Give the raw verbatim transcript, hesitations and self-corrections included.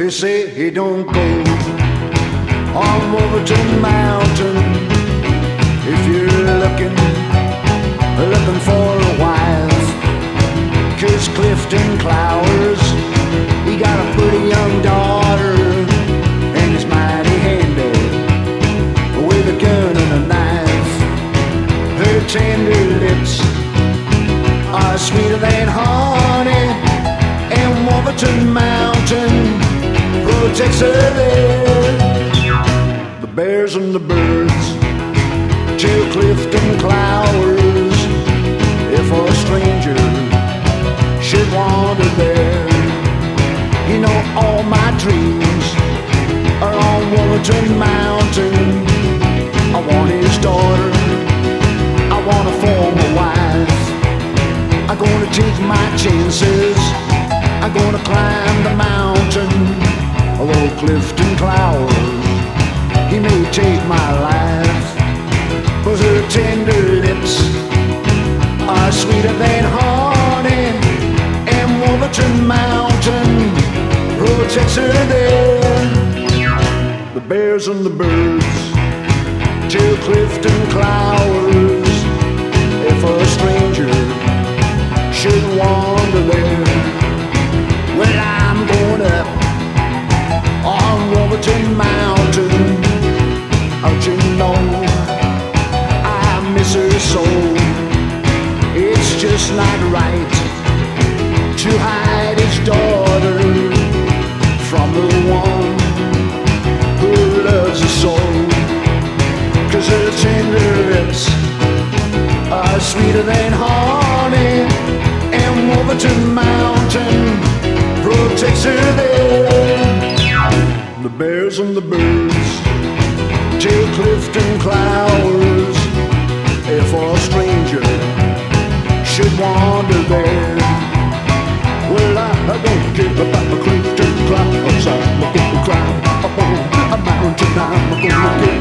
They say he don't go on Wolverton Mountain if you're looking, looking for a wife. 'Cause Clifton Clowers, he got a pretty young daughter, and he's mighty handy with a gun and a knife. Her tender lips are sweeter than honey, and Wolverton Mountain protects her there. The bears and the birds till Clifton Clowers, if a stranger should wander there. You know all my dreams are on Wolverton Mountain. I want his daughter, I want her for my wife. I'm gonna take my chances, I'm gonna climb the mountain. Although Clifton Clowers, he may take my life, but her tender lips are sweeter than honey, and Wolverton Mountain protects her there. The bears and the birds till Clifton Clowers, if a stranger should wander there. Well, I'm going up on Wolverton Mountain. Don't you know I miss her so? It's just not right to hide his daughter from the one who loves her so. 'Cause her tender lips are sweeter than honey, and Wolverton Mountain protects her there. The bears and the birds till Clifton Clowers, if a stranger should wander there. Well, I, I don't care about the Clifton Clowers. I'm gonna climb up on a mountain. I'm gonna get